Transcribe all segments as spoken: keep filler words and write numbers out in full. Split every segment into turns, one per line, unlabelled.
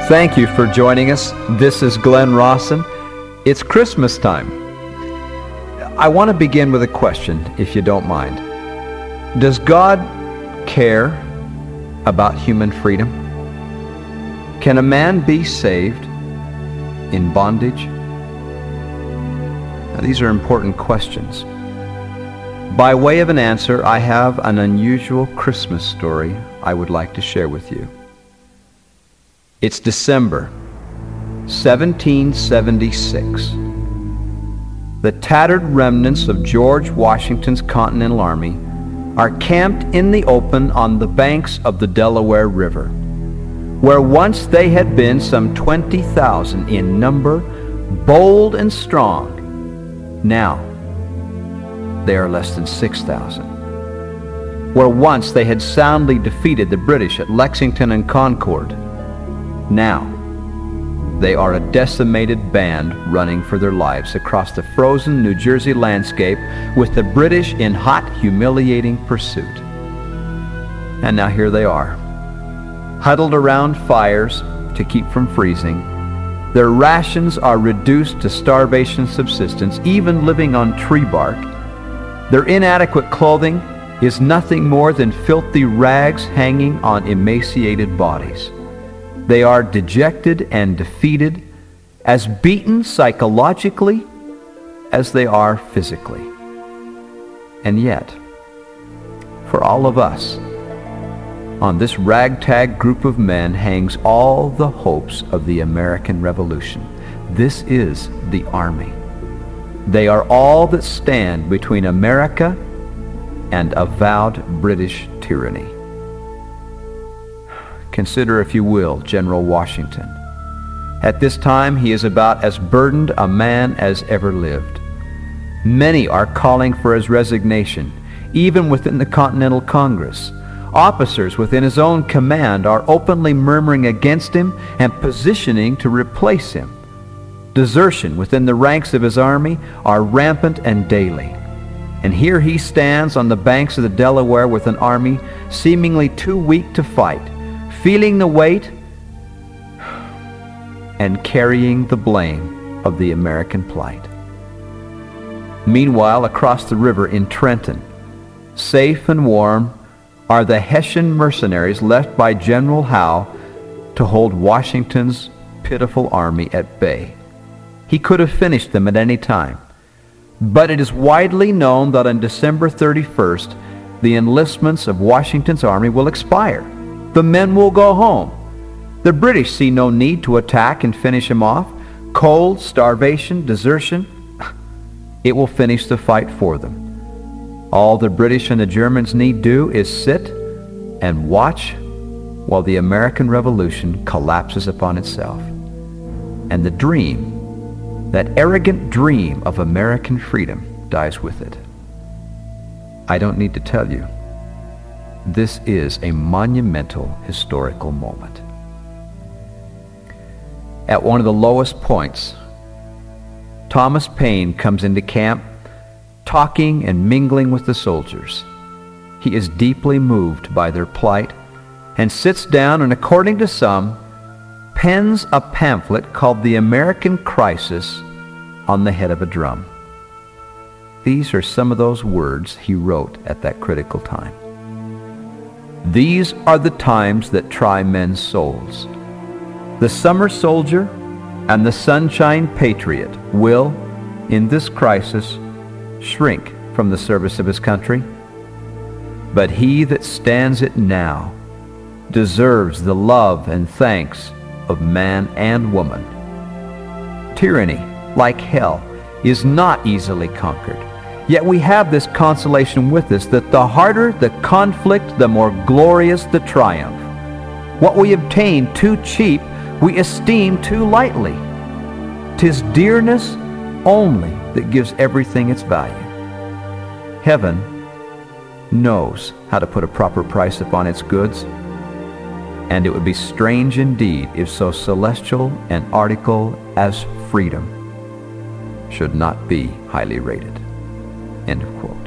Thank you for joining us. This is Glenn Rawson. It's Christmas time. I want to begin with a question, if you don't mind. Does God care about human freedom? Can a man be saved in bondage? Now, these are important questions. By way of an answer, I have an unusual Christmas story I would like to share with you. It's December seventeen seventy-six. The tattered remnants of George Washington's Continental Army are camped in the open on the banks of the Delaware River, where once they had been some twenty thousand in number, bold and strong. Now they are less than six thousand. Where once they had soundly defeated the British at Lexington and Concord, now they are a decimated band running for their lives across the frozen New Jersey landscape with the British in hot, humiliating pursuit. And now here they are, huddled around fires to keep from freezing. Their rations are reduced to starvation subsistence, even living on tree bark. Their inadequate clothing is nothing more than filthy rags hanging on emaciated bodies. They are dejected and defeated, as beaten psychologically as they are physically. And yet, for all of us, on this ragtag group of men hangs all the hopes of the American Revolution. This is the Army. They are all that stand between America and avowed British tyranny. Consider, if you will, General Washington. At this time, he is about as burdened a man as ever lived. Many are calling for his resignation, even within the Continental Congress. Officers within his own command are openly murmuring against him and positioning to replace him. Desertion within the ranks of his army are rampant and daily. And here he stands on the banks of the Delaware with an army seemingly too weak to fight, feeling the weight and carrying the blame of the American plight. Meanwhile, across the river in Trenton, safe and warm, are the Hessian mercenaries left by General Howe to hold Washington's pitiful army at bay. He could have finished them at any time, but it is widely known that on December thirty-first, the enlistments of Washington's army will expire. The men will go home. The British see no need to attack and finish him off. Cold, starvation, desertion, it will finish the fight for them. All the British and the Germans need do is sit and watch while the American Revolution collapses upon itself. And the dream, that arrogant dream of American freedom, dies with it. I don't need to tell you, this is a monumental historical moment. At one of the lowest points, Thomas Paine comes into camp, talking and mingling with the soldiers. He is deeply moved by their plight and sits down and, according to some, pens a pamphlet called The American Crisis on the head of a drum. These are some of those words he wrote at that critical time. These are the times that try men's souls. The summer soldier and the sunshine patriot will, in this crisis, shrink from the service of his country. But he that stands it now deserves the love and thanks of man and woman. Tyranny, like hell, is not easily conquered. Yet we have this consolation with us, that the harder the conflict, the more glorious the triumph. What we obtain too cheap, we esteem too lightly. 'Tis dearness only that gives everything its value. Heaven knows how to put a proper price upon its goods, and it would be strange indeed if so celestial an article as freedom should not be highly rated. End of quote.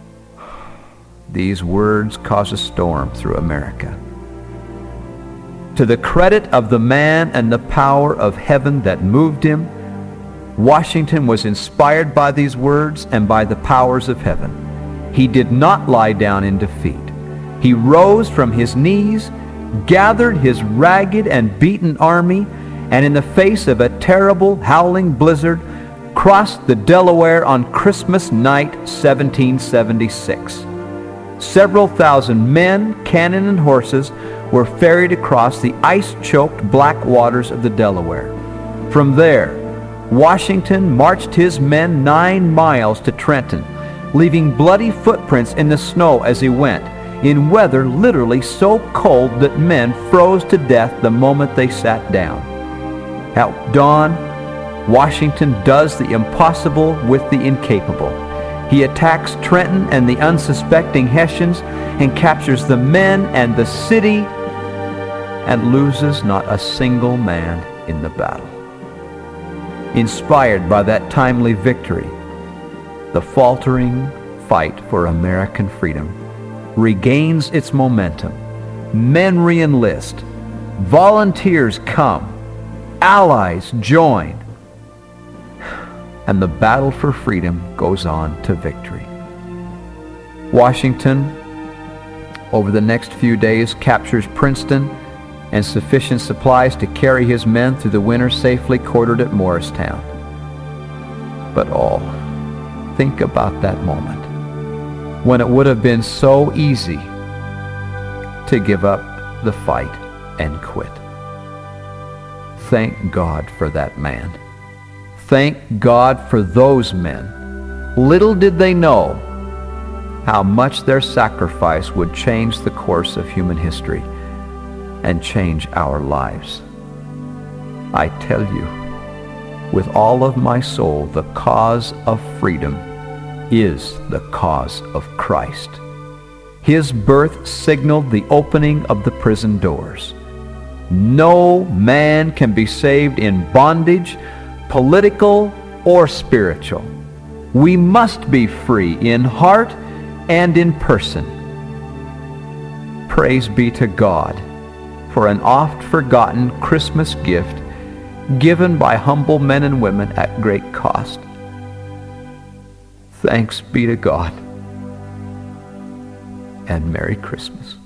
These words cause a storm through America. To the credit of the man and the power of heaven that moved him, Washington was inspired by these words and by the powers of heaven. He did not lie down in defeat. He rose from his knees, gathered his ragged and beaten army, and in the face of a terrible howling blizzard, crossed the Delaware on Christmas night, seventeen seventy-six. Several thousand men, cannon, and horses were ferried across the ice-choked black waters of the Delaware. From there, Washington marched his men nine miles to Trenton, leaving bloody footprints in the snow as he went, in weather literally so cold that men froze to death the moment they sat down. At dawn, Washington does the impossible with the incapable. He attacks Trenton and the unsuspecting Hessians and captures the men and the city and loses not a single man in the battle. Inspired by that timely victory, the faltering fight for American freedom regains its momentum. Men re-enlist, volunteers come, allies join, and the battle for freedom goes on to victory. Washington, over the next few days, captures Princeton and sufficient supplies to carry his men through the winter safely quartered at Morristown. But oh, think about that moment when it would have been so easy to give up the fight and quit. Thank God for that man. Thank God for those men. Little did they know how much their sacrifice would change the course of human history and change our lives. I tell you, with all of my soul, the cause of freedom is the cause of Christ. His birth signaled the opening of the prison doors. No man can be saved in bondage, political or spiritual. We must be free in heart and in person. Praise be to God for an oft-forgotten Christmas gift given by humble men and women at great cost. Thanks be to God, and Merry Christmas.